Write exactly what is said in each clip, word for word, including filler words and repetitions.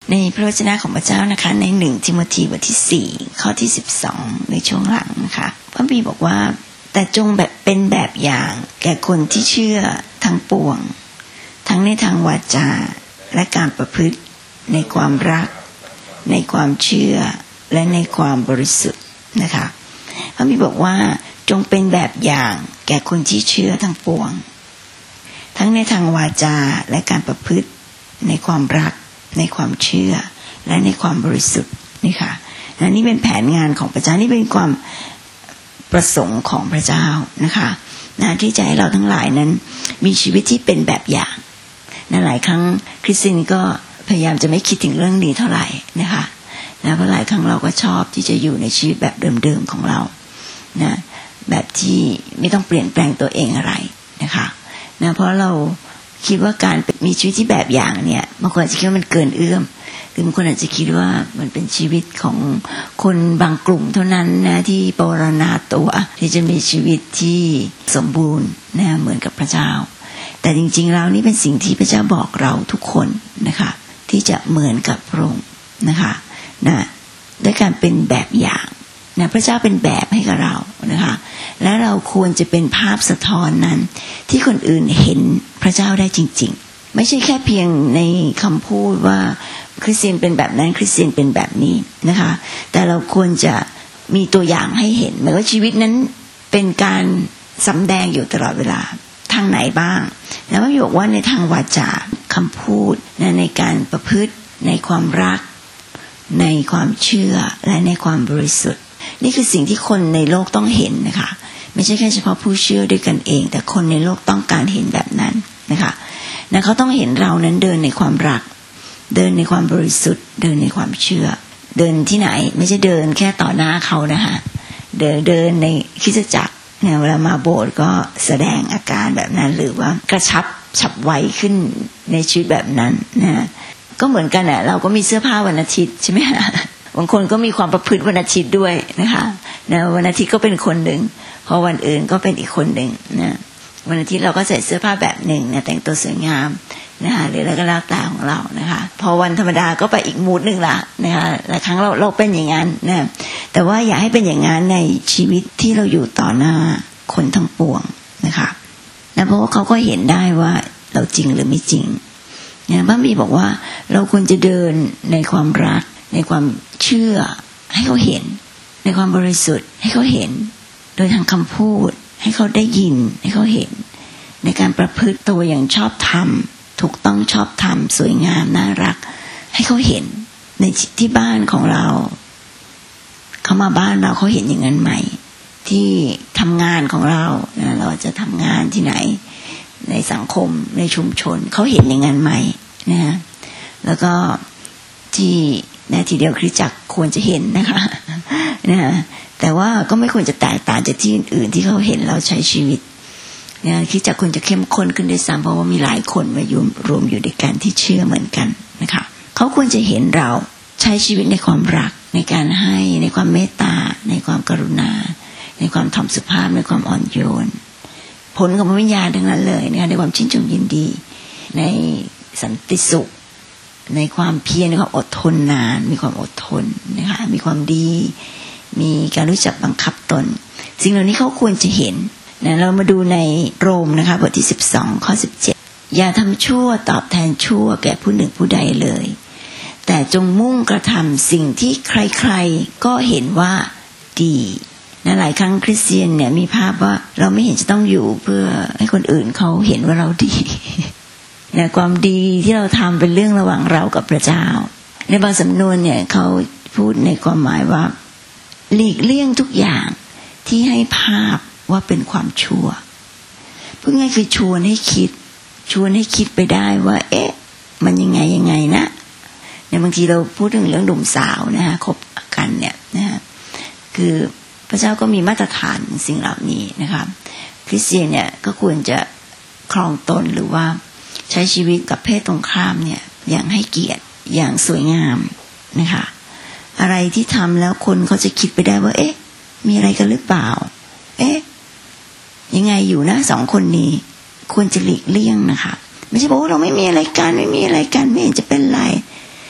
ในพระวจนะของพระเจ้านะคะในหนึ่งทิโมธีบทที่สี่ข้อที่สิบสองในช่วงหลังนะคะพระบิดาบอกว่าแต่จงแบบเป็นแบบอย่างแก่คนที่เชื่อทั้งปวงทั้งในทางวาจาและการประพฤติในความรักในความเชื่อและในความบริสุทธิ์นะคะพระบิดาบอกว่าจงเป็นแบบอย่างแก่คนที่เชื่อทั้งปวงทั้งในทางวาจาและการประพฤติในความรักในความเชื่อและในความบริสุทธิ์นี่ค่ะและนี่เป็นแผนงานของพระเจ้านี่เป็นความประสงค์ของพระเจ้านะคะนะที่จะให้เราทั้งหลายนั้นมีชีวิตที่เป็นแบบอย่างนะหลายครั้งคริสเตียนก็พยายามจะไม่คิดถึงเรื่องนี้เท่าไหร่นะคะนะเพราะหลายครั้งเราก็ชอบที่จะอยู่ในชีวิตแบบเดิมๆของเรานะแบบที่ไม่ต้องเปลี่ยนแปลงตัวเองอะไรนะคะนะเพราะเราคิดว่าการมีชีวิตที่แบบอย่างเนี่ยบางคนอาจจะคิดว่ามันเกินเอื้อมหรือบางคนอาจจะคิดว่ามันเป็นชีวิตของคนบางกลุ่มเท่านั้นนะที่ปรารถนาตัวที่จะมีชีวิตที่สมบูรณ์นะเหมือนกับพระเจ้าแต่จริงๆแล้วนี่เป็นสิ่งที่พระเจ้าบอกเราทุกคนนะคะที่จะเหมือนกับพระองค์นะคะนะด้วยการเป็นแบบอย่างนะพระเจ้าเป็นแบบให้กับเรานะคะและเราควรจะเป็นภาพสะท้อนนั้นที่คนอื่นเห็นพระเจ้าได้จริงๆไม่ใช่แค่เพียงในคำพูดว่าคริสเตียนเป็นแบบนั้นคริสเตียนเป็นแบบนี้นะคะแต่เราควรจะมีตัวอย่างให้เห็นหมายว่าชีวิตนั้นเป็นการสำแดงอยู่ตลอดเวลาทางไหนบ้างแล้วก็บอกว่าในทางวาจาคำพูดนะในการประพฤติในความรักในความเชื่อและในความบริสุทธิ์นี่คือสิ่งที่คนในโลกต้องเห็นนะคะไม่ใช่แค่เฉพาะผู้เชื่อด้วยกันเองแต่คนในโลกต้องการเห็นแบบนั้นนะคะนะเขาต้องเห็นเรานั้นเดินในความรักเดินในความบริสุทธิ์เดินในความเชื่อเดินที่ไหนไม่ใช่เดินแค่ต่อหน้าเขานะคะเดินเดินในคริสตจักรเนี่ยเวลามาโบสถ์ก็แสดงอาการแบบนั้นหรือว่ากระชับฉับไวขึ้นในชีวิตแบบนั้นนะก็เหมือนกันแหละเราก็มีเสื้อผ้าวันอาทิตย์ใช่ไหมคะบางคนก็มีความประพฤติวันอาทิตย์ด้วยนะคะนะวันอาทิตย์ก็เป็นคนหนึ่งพอวันอื่นก็เป็นอีกคนหนึ่งนะวันอาทิตย์เราก็ใส่เสื้อผ้าแบบหนึ่งนะแต่งตัวสวยงามนะคะหรืออะไรก็แล้วแต่ของเรานะคะพอวันธรรมดาก็ไปอีกมูดหนึ่งละนะคะหลายครั้งเราเราเป็นอย่างนั้นนะแต่ว่าอย่าให้เป็นอย่างนั้นในชีวิตที่เราอยู่ต่อหน้าคนทั้งปวงนะคะนะเพราะว่าเขาก็เห็นได้ว่าเราจริงหรือไม่จริงนะพระบิดาบอกว่าเราควรจะเดินในความรักในความเชื่อให้เขาเห็นในความบริสุทธิ์ให้เขาเห็นโดยทางคำพูดให้เขาได้ยินให้เขาเห็นในการประพฤติตัวอย่างชอบธรรมถูกต้องชอบธรรมสวยงามน่ารักให้เขาเห็นในที่บ้านของเราเขามาบ้านเราเขาเห็นอย่างนั้นไหมที่ทำงานของเราเราจะทำงานที่ไหนในสังคมในชุมชนเขาเห็นอย่างนั้นไหมนะฮะแล้วก็ที่ในทีเดียวคริสตจักรควรจะเห็นนะคะนะฮะแต่ว่าก็ไม่ควรจะแตกต่างจากที่อื่นที่เขาเห็นเราใช้ชีวิตเนี่ยคริสตจักรควรจะเข้มข้นขึ้นด้วยซ้ำเพราะว่ามีหลายคนมาอยู่รวมอยู่ด้วยกันที่เชื่อเหมือนกันนะคะเขาควรจะเห็นเราใช้ชีวิตในความรักในการให้ในความเมตตาในความกรุณาในความถ่อมสุภาพในความอ่อนโยนผลของพระวิญญาณทั้งนั้นเลยนะคะในความชื่นชมยินดีในสันติสุขในความเพียรในความอดทนนานมีความอดทนนะคะมีความดีมีการรู้จักบังคับตนสิ่งเหล่านี้เขาควรจะเห็นนะเรามาดูในโรมนะคะบทที่สิบสองข้อสิบเจ็ดอย่าทำชั่วตอบแทนชั่วแก่ผู้หนึ่งผู้ใดเลยแต่จงมุ่งกระทำสิ่งที่ใครๆก็เห็นว่าดีนะหลายครั้งคริสเตียนเนี่ยมีภาพว่าเราไม่เห็นจะต้องอยู่เพื่อให้คนอื่นเขาเห็นว่าเราดีนะความดีที่เราทำเป็นเรื่องระหว่างเรากับพระเจ้าในบางสำนวนเนี่ยเขาพูดในความหมายว่าหลีกเลี่ยงทุกอย่างที่ให้ภาพว่าเป็นความชั่วพูดง่ายคือชวนให้คิดชวนให้คิดไปได้ว่าเอ๊ะมันยังไงยังไงนะเนี่ยบางทีเราพูดถึงเรื่องหนุ่มสาวนะฮะคบกันเนี่ยนะฮะคือพระเจ้าก็มีมาตรฐานสิ่งเหล่านี้นะครับคริสเตียนเนี่ยก็ควรจะครองตนหรือว่าใช้ชีวิตกับเพศตรงข้ามเนี่ยอย่างให้เกียรติอย่างสวยงามนะคะอะไรที่ทำแล้วคนเขาจะคิดไปได้ว่าเอ๊ะมีอะไรกันหรือเปล่าเอ๊ะยังไงอยู่นะสองคนนี้ควรจะหลีกเลี่ยงนะคะไม่ใช่บอกว่าเราไม่มีอะไรกันไม่มีอะไรกันไม่เห็นจะเป็นไร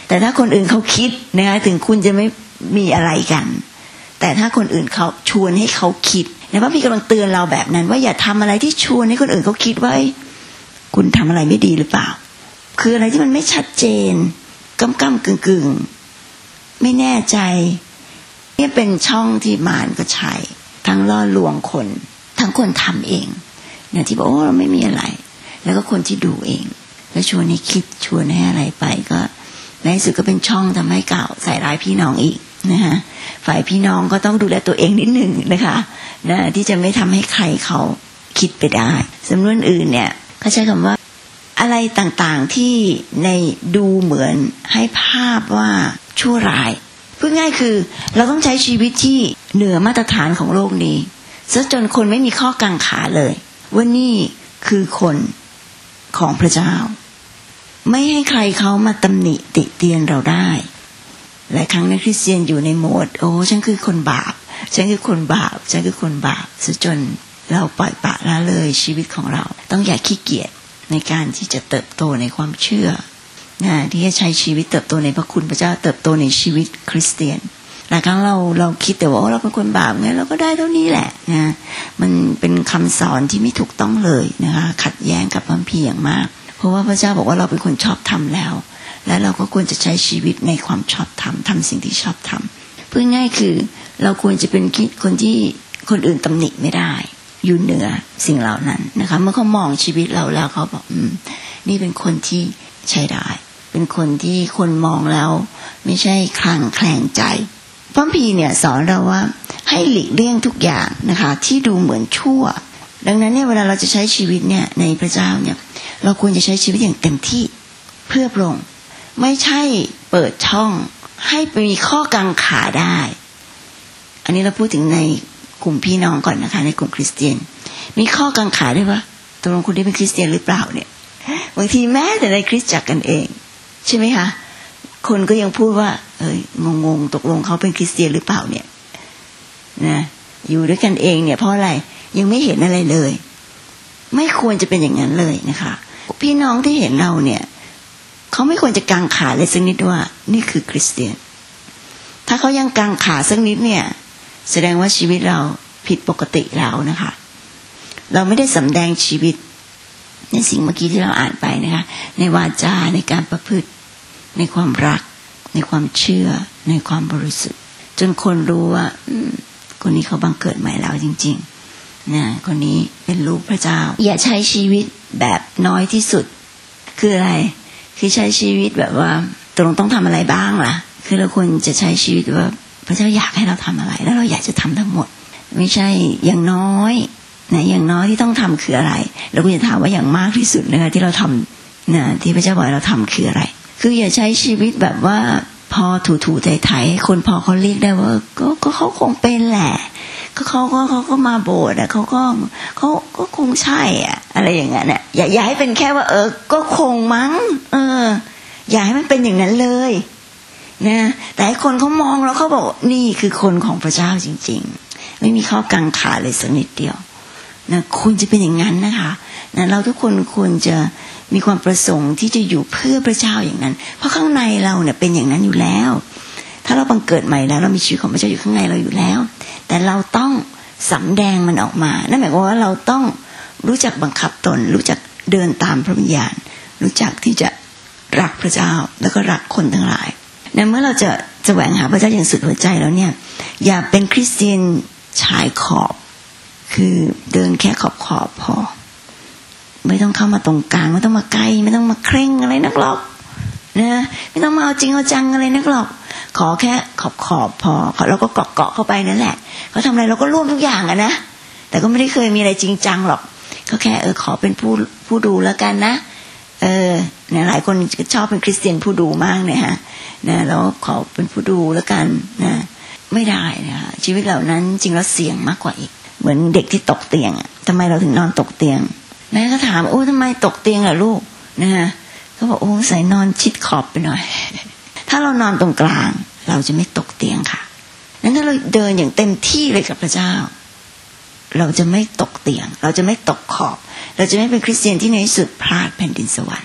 แต่ถ้าคนอื่นเขาคิดนะคะถึงคุณจะไม่มีอะไรกันแต่ถ้าคนอื่นเขาชวนให้เขาคิดนะพระพี่กำลังเตือนเราแบบนั้นว่าอย่าทำอะไรที่ชวนให้คนอื่นเขาคิดว่าคุณทำอะไรไม่ดีหรือเปล่าคืออะไรที่มันไม่ชัดเจนก้ำก้ำกึ่งกึ่งไม่แน่ใจนี่เป็นช่องที่มารก็ใช้ทั้งล่อลวงคนทั้งคนทำเองเนี่ยที่บอกโอ้เราไม่มีอะไรแล้วก็คนที่ดูเองแล้วชวนให้คิดชวนให้อะไรไปก็ในที่สุดก็เป็นช่องทำให้เก่าใส่ร้ายพี่น้องอีกนะฮะฝ่ายพี่น้องก็ต้องดูแลตัวเองนิดหนึ่งนะคะนะที่จะไม่ทำให้ใครเขาคิดไปได้สำนวนอื่นเนี่ยเขาใช้คำว่าอะไรต่างๆที่ในดูเหมือนให้ภาพว่าชั่วร้ายพูดง่ายคือเราต้องใช้ชีวิตที่เหนือมาตรฐานของโลกนี้ซะจนคนไม่มีข้อกังขาเลยว่านี่คือคนของพระเจ้าไม่ให้ใครเขามาตำหนิติเตียนเราได้หลายครั้งนักคริสเตียนอยู่ในโหมดโอ้ฉันคือคนบาปฉันคือคนบาปฉันคือคนบาปซะจนเราปล่อยปละละเลยชีวิตของเราต้องอย่าขี้เกียจในการที่จะเติบโตในความเชื่อนะที่จะใช้ชีวิตเติบโตในพระคุณพระเจ้าเติบโตในชีวิตคริสเตียนหลายครั้งเราเราคิดแต่ว่าเราเป็นคนบาปงั้นเราก็ได้เท่านี้แหละนะมันเป็นคำสอนที่ไม่ถูกต้องเลยนะคะขัดแย้งกับพระคัมภีร์อย่างมากเพราะว่าพระเจ้าบอกว่าเราเป็นคนชอบธรรมแล้วและเราก็ควรจะใช้ชีวิตในความชอบธรรมทำสิ่งที่ชอบธรรมพูดง่ายคือเราควรจะเป็นคนที่คนอื่นตำหนิไม่ได้อยู่เหนือสิ่งเหล่านั้นนะคะเมื่อเขามองชีวิตเราแล้วเขาบอกอืมนี่เป็นคนที่ใช้ได้เป็นคนที่คนมองแล้วไม่ใช่คลางแคลงใจพระคัมภีร์เนี่ยสอนเราว่าให้หลีกเลี่ยงทุกอย่างนะคะที่ดูเหมือนชั่วดังนั้นเนี่ยเวลาเราจะใช้ชีวิตเนี่ยในพระเจ้าเนี่ยเราควรจะใช้ชีวิตอย่างเต็มที่เพื่อพระองค์ไม่ใช่เปิดช่องให้มีข้อกังขาได้อันนี้เราพูดถึงในกลุ่มพี่น้องก่อนนะคะในกลุ่มคริสเตียนมีข้อกังขาได้ปะตกลงคุณได้เป็นคริสเตียนหรือเปล่าเนี่ยบางทีแม้แต่ในคริสตจักรกันเองใช่ไหมคะคนก็ยังพูดว่าเอ้ยงงๆตกลงเขาเป็นคริสเตียนหรือเปล่าเนี่ยนะอยู่ด้วยกันเองเนี่ยเพราะอะไรยังไม่เห็นอะไรเลยไม่ควรจะเป็นอย่างนั้นเลยนะคะพี่น้องที่เห็นเราเนี่ยเขาไม่ควรจะกังขาเลยสักนิดว่านี่คือคริสเตียนถ้าเขายังกังขาสักนิดเนี่ยแสดงว่าชีวิตเราผิดปกติแล้วนะคะเราไม่ได้สำแดงชีวิตในสิ่งเมื่อกี้ที่เราอ่านไปนะคะในวาจาในการประพฤติในความรักในความเชื่อในความบริสุทธิ์จนคนรู้ว่าคนนี้เขาบังเกิดใหม่แล้วจริงๆนะคนนี้เป็นลูกพระเจ้าอย่าใช้ชีวิตแบบน้อยที่สุดคืออะไรคือใช้ชีวิตแบบว่าตกลงต้องทำอะไรบ้างล่ะคือเราควรจะใช้ชีวิตว่าพระเจ้าอยากให้เราทำอะไรแล้วเราอยากจะทำทั้งหมดไม่ใช่อย่างน้อยนะอย่างน้อยที่ต้องทำคืออะไรเราควรจะถามว่าอย่างมากที่สุดนะคะที่เราทำนะที่พระเจ้าบอกเราทำคืออะไรคืออย่าใช้ชีวิตแบบว่าพอถูๆไถๆคนพอเขาเรียกได้ว่าก็ก็เขาคงเป็นแหละก็เขาก็เขาก็มาโบสถ์อ่ะเขาก็เขาก็คงใช่อ่ะอะไรอย่างเงี้ยเนี่ยอย่าอย่าให้เป็นแค่ว่าเออก็คงมั้งเอออย่าให้มันเป็นอย่างนั้นเลยนะแต่คนเขามองแล้วเขาบอกนี่คือคนของพระเจ้าจริงๆไม่มีข้อกังขาเลยสักนิดเดียวนะคุณจะเป็นอย่างนั้นนะคะนะเราทุกคนควรจะมีความประสงค์ที่จะอยู่เพื่อพระเจ้าอย่างนั้นเพราะข้างในเราเนี่ยเป็นอย่างนั้นอยู่แล้วถ้าเราบังเกิดใหม่แล้วเรามีชีวิตของพระเจ้าอยู่ข้างในเราอยู่แล้วแต่เราต้องสำแดงมันออกมานั่นหมายความว่าเราต้องรู้จักบังคับตนรู้จักเดินตามพระวิญญาณรู้จักที่จะรักพระเจ้าแล้วก็รักคนทั้งหลายในเมื่อเราจะแสวงหาพระเจ้าอย่างสุดหัวใจแล้วเนี่ยอย่าเป็นคริสเตียนชายขอบคือเดินแค่ขอบขอบพอไม่ต้องเข้ามาตรงกลางไม่ต้องมาใกล้ไม่ต้องมาเคร่งอะไรนักหรอกนะไม่ต้องมาเอาจริงเอาจังอะไรนักหรอกขอแค่ขอบขอบพอเราก็เกาะเกาะเข้าไปนั่นแหละเขาทำอะไรเราก็ร่วมทุกอย่างอะนะแต่ก็ไม่ได้เคยมีอะไรจริงจังหรอกก็แค่เออขอเป็นผู้ผู้ดูแล้วกันนะเออเนี่ยหลายคนชอบเป็นคริสเตียนผู้ดูมากเนี่ยฮะนะแล้วขอเป็นผู้ดูแล้วกันนะไม่ได้นะคะชีวิตเหล่านั้นจริงแล้วเสี่ยงมากกว่าอีกเหมือนเด็กที่ตกเตียงอ่ะทำไมเราถึงนอนตกเตียงแม่ก็ถามโอ้ทำไมตกเตียงอ่ะลูกนะฮะเขาบอกโอ้ใส่นอนชิดขอบไปหน่อยถ้าเรานอนตรงกลางเราจะไม่ตกเตียงค่ะนั้นถ้าเราเดินอย่างเต็มที่เลยกับพระเจ้าเราจะไม่ตกเตียงเราจะไม่ตกขอบเราจะไม่เป็นคริสเตียนที่ในที่สุดพลาดแผ่นดินสวรรค์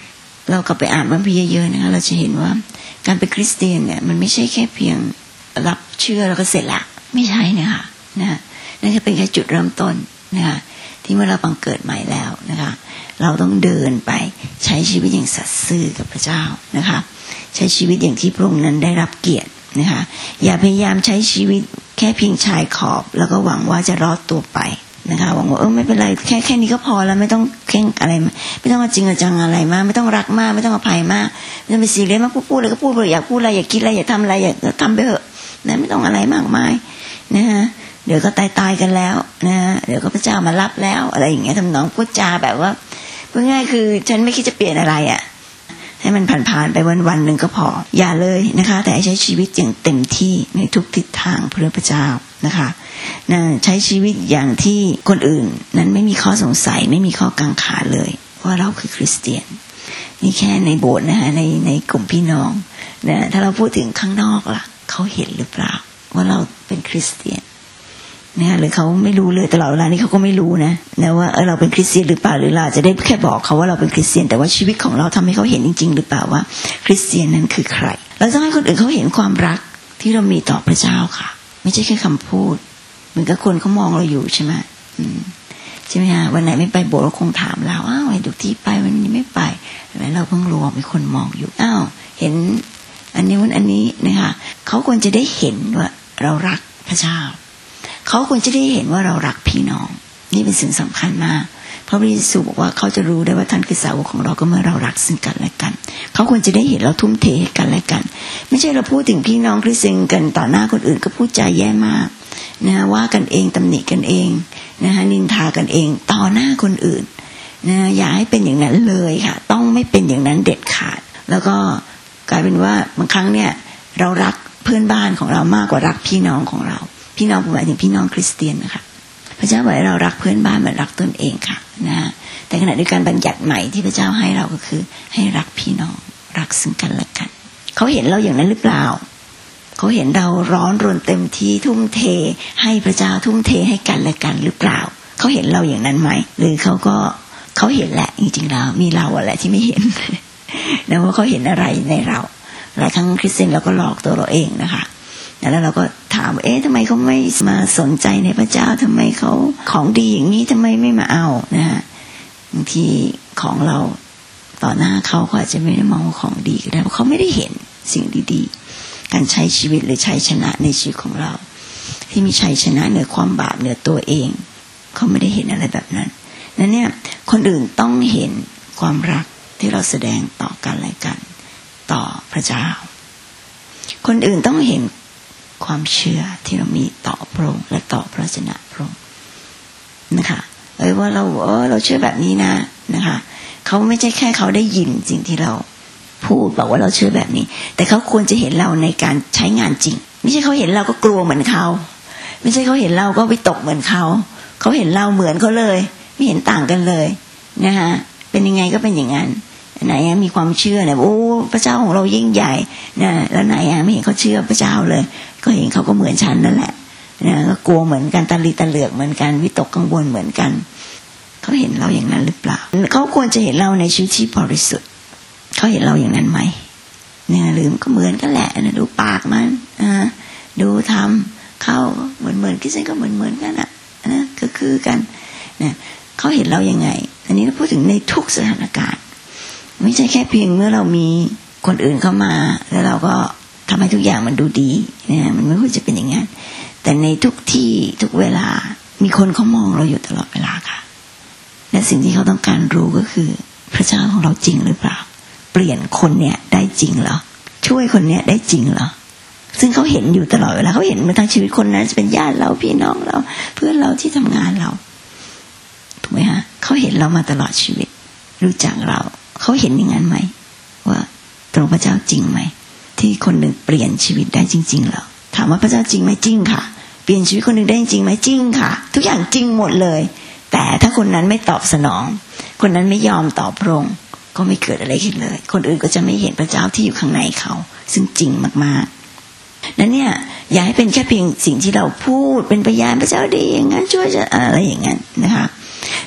เรากลับไปอ่านพระคัมภีร์เยอะๆนะคะเราจะเห็นว่าการเป็นคริสเตียนเนี่ยมันไม่ใช่แค่เพียงรับเชื่อแล้วก็เสร็จละไม่ใช่นะคะนะนั่นจะเป็นแค่จุดเริ่มต้นนะคะที่เมื่อเราบังเกิดใหม่แล้วนะคะเราต้องเดินไปใช้ชีวิตอย่างสัตย์ซื่อกับพระเจ้านะคะใช้ชีวิตอย่างที่พระองค์นั้นได้รับเกียรตินะคะอย่าพยายามใช้ชีวิตแค่เพียงชายขอบแล้วก็หวังว่าจะรอดตัวไปนะคะหวังว่าเออไม่เป็นไรแค่แค่นี้ก็พอแล้วไม่ต้องเคร่งอะไรไม่ต้องจริงจังอะไรมากไม่ต้องรักมากไม่ต้องอภัยมากไม่ต้องไปซีเรียสมากพูดพูดอะไรก็พูดไปอยากพูดอะไรอยากคิดอะไรอยากทำอะไรอยากทำไปเถอะนะไม่ต้องอะไรมากมายนะฮะเดี๋ยวก็ตายตายกันแล้วนะเดี๋ยวก็พระเจ้ามารับแล้วอะไรอย่างเงี้ยทำนองพูดจาแบบว่าพูดง่ายคือฉันไม่คิดจะเปลี่ยนอะไรอ่ะให้มันผ่านๆไปวันๆนึงก็พออย่าเลยนะคะแต่ใช้ชีวิตอย่างเต็มที่ในทุกทิศทางเพื่อพระเจ้านะคะนะใช้ชีวิตอย่างที่คนอื่นนั้นไม่มีข้อสงสัยไม่มีข้อกังขาเลยว่าเราคือคริสเตียนนี่แค่ในโบสถ์นะคะในในกลุ่มพี่น้องนะถ้าเราพูดถึงข้างนอกล่ะเขาเห็นหรือเปล่าว่าเราเป็นคริสเตียนนะหรือเขาไม่รู้เลยตลอดเวลานี้เขาก็ไม่รู้นะนะว่าเออเราเป็นคริสเตียนหรือเปล่าหรือเราจะได้แค่บอกเขาว่าเราเป็นคริสเตียนแต่ว่าชีวิตของเราทำให้เขาเห็นจริงๆหรือเปล่าว่าคริสเตียนนั้นคือใครเราต้องให้คนอื่นเขาเห็นความรักที่เรามีต่อพระเจ้าค่ะไม่ใช่แค่คำพูดเหมือนกับคนเขามองเราอยู่ใช่ไหมใช่ไหมฮะวันไหนไม่ไปโบสถ์เราคงถามเราอ้าวไอ้ทุกที่ไปวันนี้ไม่ไปแล้วเราเพิ่งรู้ว่ามีคนมองอยู่อ้าวเห็นอันนี้วันอันนี้นะคะเขาควรจะได้เห็นว่าเรารักพระเจ้าเขาควรจะได้เห็นว่าเรารักพี่น้องนี่เป็นสิ่งสำคัญมากเพราะพระเยซูบอกว่าเขาจะรู้ได้ว่าท่านคือสาวกของเราก็เมื่อเรารักซึ่งกันและกันเขาควรจะได้เห็นเราทุ่มเทให้กันและกันไม่ใช่เราพูดถึงพี่น้องคริสเตียนกันต่อหน้าคนอื่นก็พูดจาแย่มากนะว่ากันเองตำหนิกันเองนะคะนินทากันเองต่อหน้าคนอื่นนะอย่าให้เป็นอย่างนั้นเลยค่ะต้องไม่เป็นอย่างนั้นเด็ดขาดแล้วก็กลายเป็นว่าบางครั้งเนี่ยเรารักเพื่อนบ้านของเรามากกว่ารักพี่น้องของเราพี่น้องหมายถึงพี่น้องคริสเตียนนะคะพระเจ้าบอกให้เรารักเพื่อนบ้านเหมือนรักตนเองค่ะนะแต่ขณะเดียวกันบัญญัติใหม่ที่พระเจ้าให้เราก็คือให้รักพี่น้องรักซึ่งกันและกันเขาเห็นเราอย่างนั้นหรือเปล่าเขาเห็นเราร้อนรนเต็มที่ทุ่มเทให้พระเจ้าทุ่มเทให้กันและกันหรือเปล่าเขาเห็นเราอย่างนั้นไหมหรือเขาก็เขาเห็นแหละจริงๆแล้วมีเราอะไรที่ไม่เห็นนะว่าเขาเห็นอะไรในเราหลายครั้งคริสเตียนเราก็หลอกตัวเราเองนะคะแล้วเราก็ถามเอ๊ะทำไมเขาไม่มาสนใจในพระเจ้าทำไมเขาของดีอย่างนี้ทำไมไม่มาเอานะฮะบางทีของเราต่อหน้าเขาเขาอาจจะไม่ได้มองของดีก็ได้เพราะเขาไม่ได้เห็นสิ่งดีๆการใช้ชีวิตหรือชัยชนะในชีวิตของเราที่มีชัยชนะเหนือความบาปเหนือตัวเองเขาไม่ได้เห็นอะไรแบบนั้นนั้นเนี่ยคนอื่นต้องเห็นความรักที่เราแสดงต่อกันและกันต่อพระเจ้าคนอื่นต้องเห็นความเชื่อที่เรามีต่อพระองค์และต่อพระวจนะพระองค์นะคะเอ้ยว่าเราเออเราเชื่อแบบนี้นะนะคะเขาไม่ใช่แค่เขาได้ยินสิ่งที่เราพูดบอกว่าเราเชื่อแบบนี้แต่เขาควรจะเห็นเราในการใช้งานจริงไม่ใช่เขาเห็นเราก็กลัวเหมือนเขาไม่ใช่เขาเห็นเราก็วิตกเหมือนเขาเขาเห็นเราเหมือนเขาเลยไม่เห็นต่างกันเลยนะคะเป็นยังไงก็เป็นอย่างนั้นไหนมีความเชื่อเนี่ยโอ้พระเจ้าของเรายิ่งใหญ่นะแล้วไหนไม่เห็นเขาเชื่อพระเจ้าเลยก็เห็นเขาก็เหมือนฉันนั่นแหละนะก็กลัวเหมือนกันตะลีตะเหลือกเหมือนกันวิตกกังวลเหมือนกันเขาเห็นเราอย่างนั้นหรือเปล่าเขาควรจะเห็นเราในชีวิตที่บริสุทธิ์เขาเห็นเราอย่างนั้นไหมเนี่ยลืมก็เหมือนกันแหละนะดูปากมันอ่าดูทำเข้าเหมือนเหมือนคิดเส้นก็เหมือนเหมือนกันอ่ะนะก็คือกันเนี่ยเขาเห็นเรายังไงอันนี้เราพูดถึงในทุกสถานการณ์ไม่ใช่แค่เพียงเมื่อเรามีคนอื่นเข้ามาแล้วเราก็ทำให้ทุกอย่างมันดูดีเนี่ยมันไม่ควรจะเป็นอย่างนั้นแต่ในทุกที่ทุกเวลามีคนเขามองเราอยู่ตลอดเวลาค่ะและสิ่งที่เขาต้องการรู้ก็คือพระเจ้าของเราจริงหรือเปล่าเปลี่ยนคนเนี่ยได้จริงเหรอช่วยคนเนี่ยได้จริงเหรอซึ่งเขาเห็นอยู่ตลอดเวลาเขาเห็นมาทั้งชีวิตคนนั้นจะเป็นญาติเราพี่น้องเราเพื่อนเราที่ทำงานเราถูกไหมฮะเขาเห็นเรามาตลอดชีวิตรู้จักเราเขาเห็นอย่างนั้นไหมว่าตรงพระเจ้าจริงไหมที่คนหนึ่งเปลี่ยนชีวิตได้จริงๆเหรอถามว่าพระเจ้าจริงไหมจริงค่ะเปลี่ยนชีวิตคนหนึ่งได้จริงไหมจริงค่ะทุกอย่างจริงหมดเลยแต่ถ้าคนนั้นไม่ตอบสนองคนนั้นไม่ยอมตอบพระองค์ก็ไม่เกิดอะไรขึ้นเลยคนอื่นก็จะไม่เห็นพระเจ้าที่อยู่ข้างในเขาซึ่งจริงมากๆนั้นเนี่ยอย่าให้เป็นแค่เพียงสิ่งที่เราพูดเป็นพยานพระเจ้าดีอย่างนั้นช่วยจะอะไรอย่างนั้นนะคะ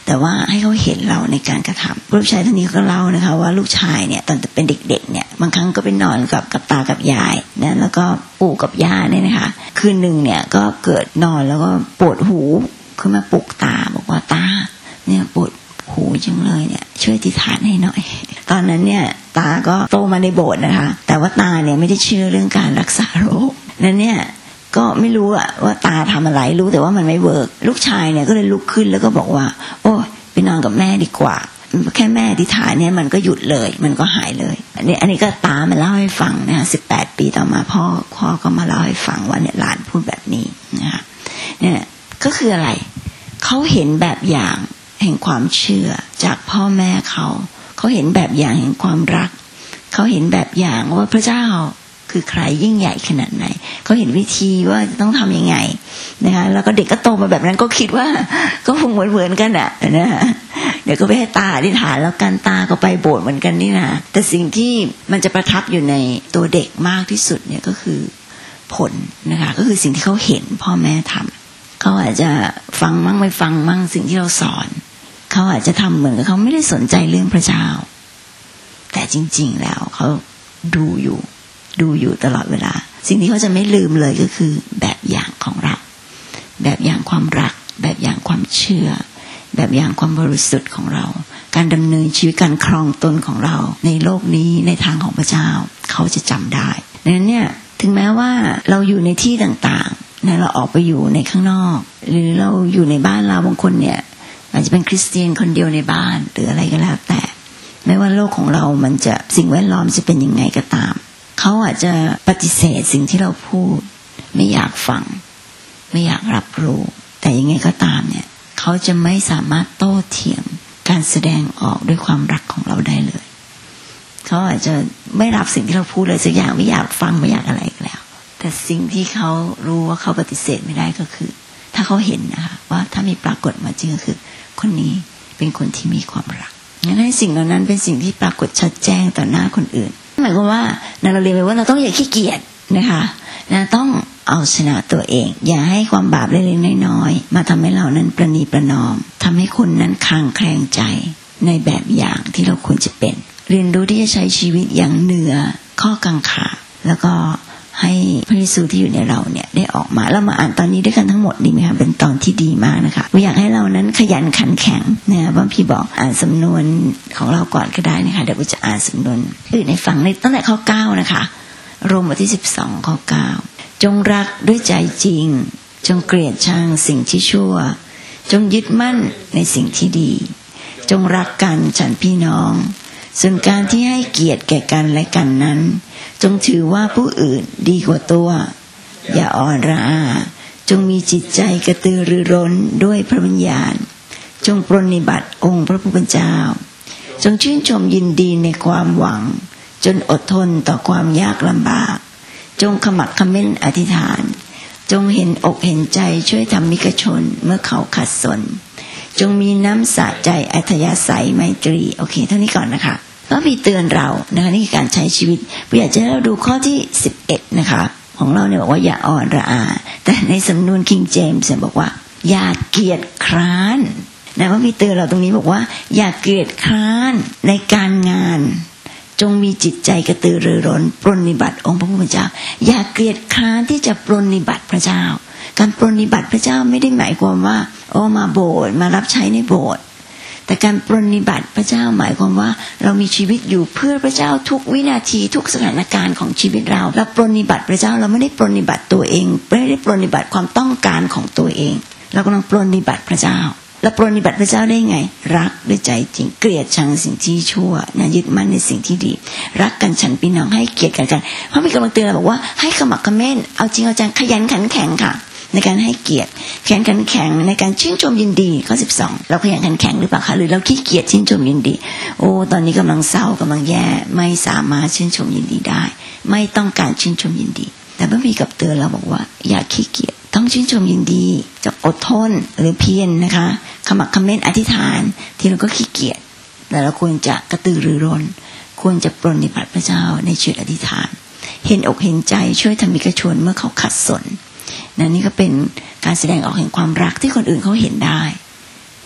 แต่ว่าให้เขาเห็นเราในการกระทำลูกชายท่านนี้ก็เล่านะคะว่าลูกชายเนี่ยตอนเป็นเด็กๆเนี่ยบางครั้งก็ไปนอนกับกับตากับยายนะแล้วก็ปู่กับย่าเนี่ยนะคะคืนหนึ่งเนี่ยก็เกิดนอนแล้วก็ปวดหูขึ้นมาปลุกตาบอกว่าตาเนี่ยปวดหูจังเลยเนี่ยช่วยอธิษฐานให้หน่อยตอนนั้นเนี่ยตาก็โตมาในโบสถ์นะคะแต่ว่าตาเนี่ยไม่ได้เชื่อเรื่องการรักษาโรคนั้นเนี่ยก็ไม่รู้อะว่าตาทำอะไรรู้แต่ว่ามันไม่เวิร์กลูกชายเนี่ยก็เลยลุกขึ้นแล้วก็บอกว่าโอ้ไปนอนกับแม่ดีกว่าแค่แม่อธิษฐานเนี่ยมันก็หยุดเลยมันก็หายเลยอันนี้อันนี้ก็ตามาเล่าให้ฟังนะคะสิบแปดปีต่อมาพ่อพ่อก็มาเล่าให้ฟังว่าเนี่ยหลานพูดแบบนี้นะคะเนี่ยก็คืออะไรเขาเห็นแบบอย่างแห่งความเชื่อจากพ่อแม่เขาเขาเห็นแบบอย่างแห่งความรักเขาเห็นแบบอย่างว่าพระเจ้าคือใครยิ่งใหญ่ขนาดไหนเขาเห็นวิธีว่าต้องทำยังไงนะคะแล้วก็เด็กก็โตมาแบบนั้นก็คิดว่าก็คงเหมือนๆกันอ่ะนะเดี๋ยวก็ไปให้ตาอธิษฐานแล้วกันตาก็ไปโบสถ์เหมือนกันนี่นะแต่สิ่งที่มันจะประทับอยู่ในตัวเด็กมากที่สุดเนี่ยก็คือผลนะคะก็คือสิ่งที่เขาเห็นพ่อแม่ทำเขาอาจจะฟังมั่งไม่ฟังมั่งสิ่งที่เราสอนเขาอาจจะทำเหมือนกับเขาไม่ได้สนใจเรื่องพระเจ้าแต่จริงๆแล้วเขาดูอยู่ดูอยู่ตลอดเวลาสิ่งที่เขาจะไม่ลืมเลยก็คือแบบอย่างของเราแบบอย่างความรักแบบอย่างความเชื่อแบบอย่างความบริสุทธิ์ของเราการดำเนินชีวิตการครองตนของเราในโลกนี้ในทางของพระเจ้าเขาจะจำได้ดังนั้นเนี่ยถึงแม้ว่าเราอยู่ในที่ต่างๆนะเราออกไปอยู่ในข้างนอกหรือเราอยู่ในบ้านเราบางคนเนี่ยอาจจะเป็นคริสเตียนคนเดียวในบ้านหรืออะไรก็แล้วแต่ไม่ว่าโลกของเรามันจะสิ่งแวดล้อมจะเป็นยังไงก็ตามเขาอาจจะปฏิเสธสิ่งที่เราพูดไม่อยากฟังไม่อยากรับรู้แต่ยังไงก็ตามเนี่ยเขาจะไม่สามารถโต้เถียงการแสดงออกด้วยความรักของเราได้เลยเขาอาจจะไม่รับสิ่งที่เราพูดเลยสักอย่างไม่อยากฟังไม่อยากอะไรแล้วแต่สิ่งที่เขารู้ว่าเขาปฏิเสธไม่ได้ก็คือถ้าเขาเห็นนะคะว่าถ้ามีปรากฏมาจริงก็คือคนนี้เป็นคนที่มีความรักงั้นให้สิ่งเหล่านั้นเป็นสิ่งที่ปรากฏชัดแจ้งต่อหน้าคนอื่นหมายความว่าเราเรียนไปว่าเราต้องอย่าขี้เกียจนะคะนะต้องเอาชนะตัวเองอย่าให้ความบาปเล็กๆน้อยๆมาทำให้เรานั้นประนีประนอมทำให้คนนั้นคลางแคลงใจในแบบอย่างที่เราควรจะเป็นเรียนรู้ที่จะใช้ชีวิตอย่างเหนือข้อกังขาแล้วก็ให้พระเยซูที่อยู่ในเราเนี่ยได้ออกมาแล้วมาอ่านตอนนี้ด้วยกันทั้งหมดดีไหมคะเป็นตอนที่ดีมากนะคะอยากให้เรานั้นขยันขันแข็งนะบางพี่บอกอ่านสำนวนของเราก่อนก็ได้นะคะเดี๋ยวจะอ่านสำนวนอื่นในฝั่งในตั้งแต่ข้อเก้านะคะโรมบทที่สิบสองข้อเก้าจงรักด้วยใจจริงจงเกลียดชังสิ่งที่ชั่วจงยึดมั่นในสิ่งที่ดีจงรักกันฉันพี่น้องส่วนการที่ให้เกียรติแก่กันและกันนั้นจงถือว่าผู้อื่นดีกว่าตัวอย่าอ่อนระอาจงมีจิตใจกระตือรือร้นด้วยพระวิญญาณจงปรนนิบัติองค์พระผู้เป็นเจ้าจงชื่นชมยินดีในความหวังจนอดทนต่อความยากลำบากจงขมักเขม้นอธิษฐานจงเห็นอกเห็นใจช่วยทำมิกชนเมื่อเขาขัดสนจงมีน้ำสะใจอัธยาศัยไมตรีโอเคเท่านี้ก่อนนะคะก็มีเตือนเรานะคะนี่คือการใช้ชีวิตอยากจะให้เราดูข้อที่สิบเอ็ดนะคะของเราเนี่ยบอกว่าอย่าอ่อนระอาแต่ในสำนวนคิงเจมส์บอกว่าอย่าเกียจคร้านนะว่ามีเตือนเราตรงนี้บอกว่าอย่าเกียจคร้านในการงานจงมีจิตใจกระตือรือร้นปรนนิบัติองค์พระผู้เป็นเจ้าอย่าเกียจคร้านที่จะปรนนิบัติพระเจ้าการปรนนิบัติพระเจ้าไม่ได้หมายความว่าโอ้มาโบสถ์มารับใช้ในโบสถ์แต่การปรนนิบัติพระเจ้าหมายความว่าเรามีชีวิตอยู่เพื่อพระเจ้าทุกวินาทีทุกสถานการณ์ของชีวิตเราเราปรนนิบัติพระเจ้าเราไม่ได้ปรนนิบัติตัวเองไม่ได้ปรนนิบัติความต้องการของตัวเองเรากำลังปรนนิบัติพระเจ้าเราปรนนิบัติพระเจ้าได้ไงรักด้วยใจจริงเกลียดชังสิ่งที่ชั่วนะยึดมั่นในสิ่งที่ดีรักกันฉันพี่น้องให้เกียรติกันกันพระบิดากำลังเตือนเราบอกว่าให้ขมักเขม้นเอาจริงเอาจังขยันขันแข็งค่ะในการให้เกียรติขยันขันแข็งในการชื่นชมยินดีข้อสิบสองเราขยันขันแข็งหรือเปล่าคะหรือเราขี้เกียจชื่นชมยินดีโอ้ตอนนี้กำลังเศร้ากำลังแย่ไม่สามารถชื่นชมยินดีได้ไม่ต้องการชื่นชมยินดีแต่พระบิดาเตือนเราบอกว่าอย่าขี้เกียจต้องชื่นชมยินดีจะอดทนหรือเพียรนะคะขมักเขม้นอธิษฐานที่เราก็ขี้เกียจแต่เราควรจะกระตือรือร้นควรจะปรนนิบัติพระเจ้าในชีวิตอธิษฐานเห็นอกเห็นใจช่วยทำมิกชนเมื่อเขาขัดสนนั่นนี่ก็เป็นการแสดงออกแห่งความรักที่คนอื่นเขาเห็นได้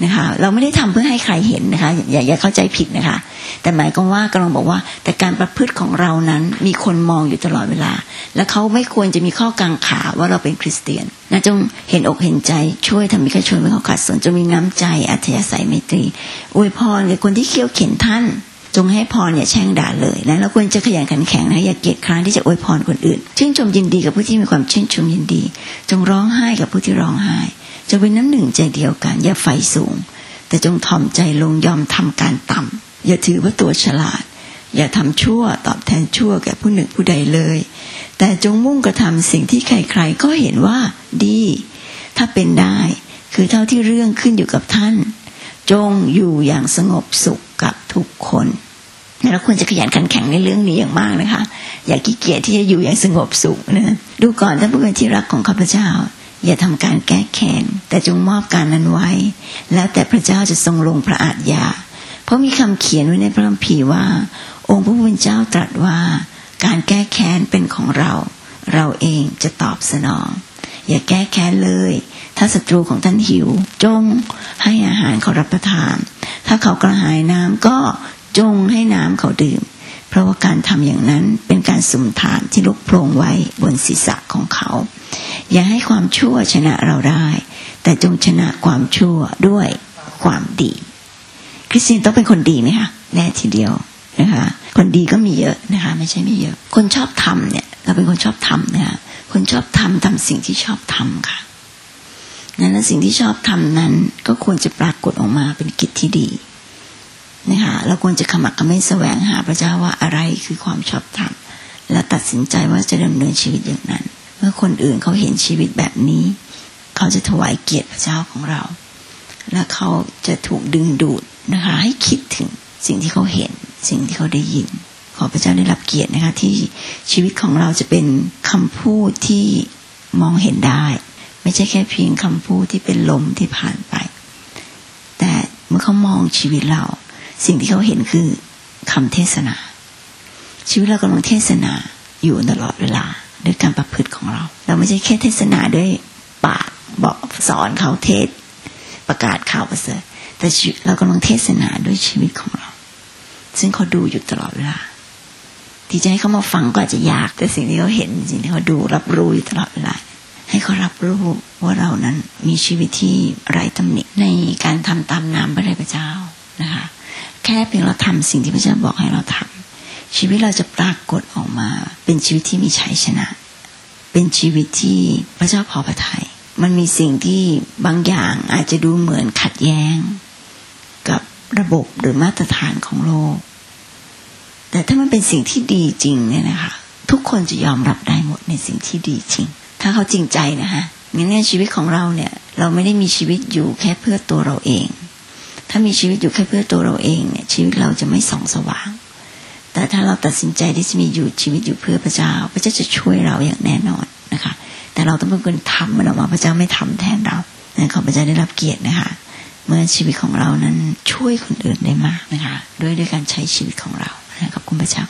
นะคะเราไม่ได้ทำเพื่อให้ใครเห็นนะคะอย่าอย่าเข้าใจผิดนะคะแต่หมายความว่ากำลังบอกว่าแต่การประพฤติของเรานั้นมีคนมองอยู่ตลอดเวลาและเขาไม่ควรจะมีข้อกังขาว่าเราเป็นคริสเตียนนะจงเห็นอกเห็นใจช่วยทำมิตรชนไม่เขาขาดสนจงมีน้ำใจอัธยาศัยไมตรีอวยพรแก่คนที่เคี่ยวเข็นท่านจงให้พรอย่าแช่งด่าเลยนะเราควรจะขยันขันแข็งนะอย่าเกียจคร้านที่จะอวยพรคนอื่นชื่นชมยินดีกับผู้ที่มีความชื่นชมยินดีจงร้องไห้กับผู้ที่ร้องไห้จงเป็นน้ำหนึ่งใจเดียวกันอย่าไฟสูงแต่จงถ่อมใจลงยอมทำการต่ำอย่าถือว่าตัวฉลาดอย่าทำชั่วตอบแทนชั่วแก่ผู้หนึ่งผู้ใดเลยแต่จงมุ่งกระทำสิ่งที่ใครๆก็เห็นว่าดีถ้าเป็นได้คือเท่าที่เรื่องขึ้นอยู่กับท่านจงอยู่อย่างสงบสุขกับทุกคนเราควรจะขยันขันแข็งในเรื่องนี้อย่างมากนะคะอย่าขี้เกียจที่จะอยู่อย่างสงบสุขนะดูก่อนท่านผู้เป็นที่รักของข้าพเจ้าอย่าทำการแก้แค้นแต่จงมอบการนั้นไว้แล้วแต่พระเจ้าจะทรงลงพระอาทยาเพราะมีคำเขียนไว้ในพระคัมภีร์ว่าองค์พระผู้เป็นเจ้าตรัสว่าการแก้แค้นเป็นของเราเราเองจะตอบสนองอย่าแก้แค้นเลยถ้าศัตรูของท่านหิวจงให้อาหารเขารับประทานถ้าเขากระหายน้ำก็จงให้น้ำเขาดื่มเพราะว่าการทำอย่างนั้นเป็นการสุมทานที่ลุกโพลงไว้บนศีรษะของเขาอย่าให้ความชั่วชนะเราได้แต่จงชนะความชั่วด้วยความดีคริสเตียนต้องเป็นคนดีไหมคะแน่ทีเดียวนะคะคนดีก็มีเยอะนะคะไม่ใช่ไม่เยอะคนชอบทำเนี่ยเราเป็นคนชอบทำนะคะคนชอบทำทำสิ่งที่ชอบทำค่ะนั้นและสิ่งที่ชอบทำนั้นก็ควรจะปรากฏออกมาเป็นกิจที่ดีนะคะเราควรจะขมักเขม้นแสวงหาพระเจ้าว่าอะไรคือความชอบธรรมและตัดสินใจว่าจะดำเนินชีวิตอย่างนั้นเมื่อคนอื่นเขาเห็นชีวิตแบบนี้เขาจะถวายเกียรติพระเจ้าของเราและเขาจะถูกดึงดูดนะคะให้คิดถึงสิ่งที่เขาเห็นสิ่งที่เขาได้ยินขอพระเจ้าได้รับเกียรตินะคะที่ชีวิตของเราจะเป็นคำพูดที่มองเห็นได้ไม่ใช่แค่เพียงคำพูดที่เป็นลมที่ผ่านไปแต่เมื่อเขามองชีวิตเราสิ่งที่เขาเห็นคือคำเทศนาชีวิตเรากำลังเทศนาอยู่ตลอดเวลาด้วยการประพฤติของเราเราไม่ใช่แค่เทศนาด้วยปากบอกสอนเขาเทศประกาศข่าวประเสริฐแต่เรากำลังเทศนาด้วยชีวิตของเราซึ่งเขาดูอยู่ตลอดเวลาที่จะให้เขามาฟังก็อาจจะยากแต่สิ่งที่เขาเห็นสิ่งที่เขาดูรับรู้อยู่ตลอดเวลาให้เขารับรู้ว่าเรานั้นมีชีวิตที่ไร้ตำหนิในการทำตามน้ำพระทัยพระเจ้านะคะแค่เพียงเราทำสิ่งที่พระเจ้าบอกให้เราทำชีวิตเราจะปรากฏออกมาเป็นชีวิตที่มีชัยชนะเป็นชีวิตที่พระเจ้าพอพระทัยมันมีสิ่งที่บางอย่างอาจจะดูเหมือนขัดแย้งกับระบบหรือมาตรฐานของโลกแต่ถ้ามันเป็นสิ่งที่ดีจริงเนี่ยนะคะทุกคนจะยอมรับได้หมดในสิ่งที่ดีจริงถ้าเขาจริงใจนะคะงั้นเนี่ยชีวิตของเราเนี่ยเราไม่ได้มีชีวิตอยู่แค่เพื่อตัวเราเองถ้ามีชีวิตอยู่แค่เพื่อตัวเราเองเนี่ยชีวิตเราจะไม่ส่องสว่างแต่ถ้าเราตัดสินใจที่จะมีอยู่ชีวิตอยู่เพื่อพระเจ้าพระเจ้าจะช่วยเราอย่างแน่นอนนะคะแต่เราต้องเป็นคนทำมันออกมาพระเจ้าไม่ทำแทนเราขอพระเจ้าได้รับเกียรตินะคะเมื่อชีวิตของเรานั้นช่วยคนอื่นได้มากนะคะด้วยด้วยการใช้ชีวิตของเราขอบคุณพระเจ้า